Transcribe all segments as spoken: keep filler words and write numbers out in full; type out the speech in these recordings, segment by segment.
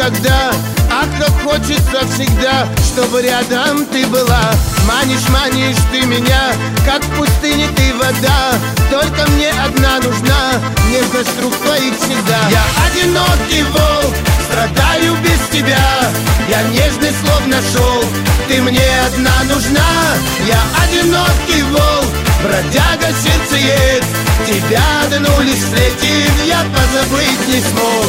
никогда. Ах, как хочется всегда, чтобы рядом ты была. Манишь, манишь ты меня, как в пустыне ты вода. Только мне одна нужна, нежность рук твоих всегда. Я одинокий волк, страдаю без тебя. Я нежный словно шелк, ты мне одна нужна. Я одинокий волк, бродяга сердцеед. Тебя одну лишь встретив, я позабыть не смог.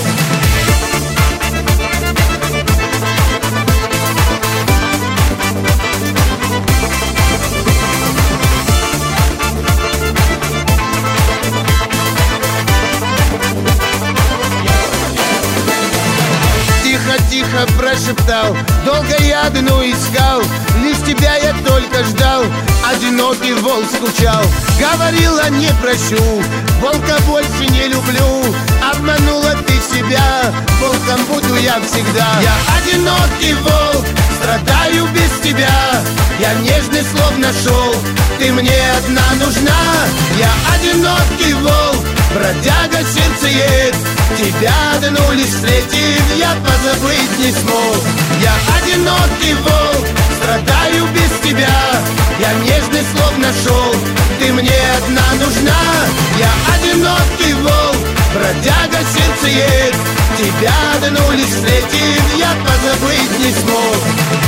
Тихо прошептал, долго я одну искал. Лишь тебя я только ждал, одинокий волк скучал. Говорила, не прощу, волка больше не люблю. Обманула ты себя, волком буду я всегда. Я одинокий волк, страдаю без тебя. Я нежный словно шелк, ты мне одна нужна. Я одинокий волк, бродяга сердцеед. Тебя одну лишь встретив, я позабыть не смог. Я одинокий волк, страдаю без тебя. Я нежный словно шелк, ты мне одна нужна. Я одинокий волк, бродяга сердцеед. Тебя одну лишь встретив, я позабыть не смог.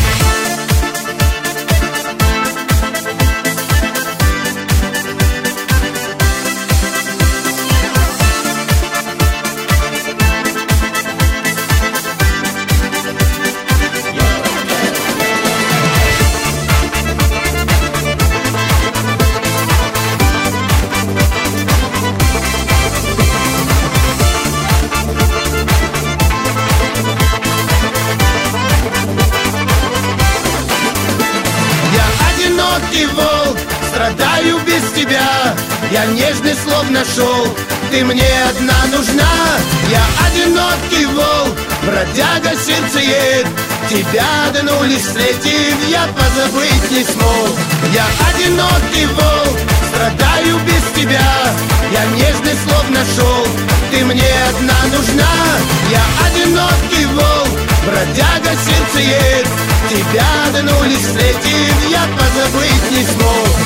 Одинокий волк, страдаю без тебя. Я нежный словно шелк, ты мне одна нужна. Я одинокий волк, бродяга сердцеед. Тебя одну лишь встретив, я позабыть не смог. Я одинокий волк, страдаю без тебя. Я нежный словно шелк, ты мне одна нужна. Я одинокий волк, бродяга сердцеед. Тебя одну лишь встретив, я позабыть не смог.